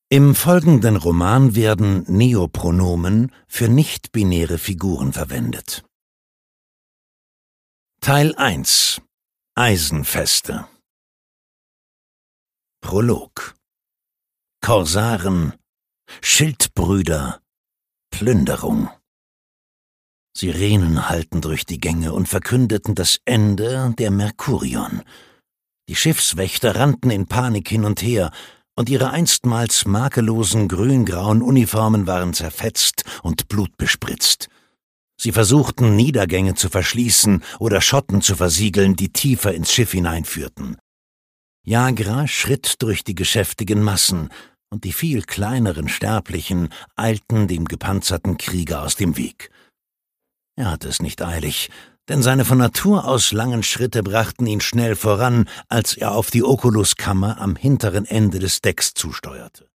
Im folgenden Roman werden Neopronomen für nicht-binäre Figuren verwendet. Teil 1 – Eisenfeste. Prolog. Korsaren, Schildbrüder, Plünderung. Sirenen hallten durch die Gänge und verkündeten das Ende der Mercurion. Die Schiffswächter rannten in Panik hin und her, und ihre einstmals makellosen grün-grauen Uniformen waren zerfetzt und blutbespritzt. Sie versuchten, Niedergänge zu verschließen oder Schotten zu versiegeln, die tiefer ins Schiff hineinführten. Jagra schritt durch die geschäftigen Massen, und die viel kleineren Sterblichen eilten dem gepanzerten Krieger aus dem Weg. Er hatte es nicht eilig, denn seine von Natur aus langen Schritte brachten ihn schnell voran, als er auf die Oculuskammer am hinteren Ende des Decks zusteuerte.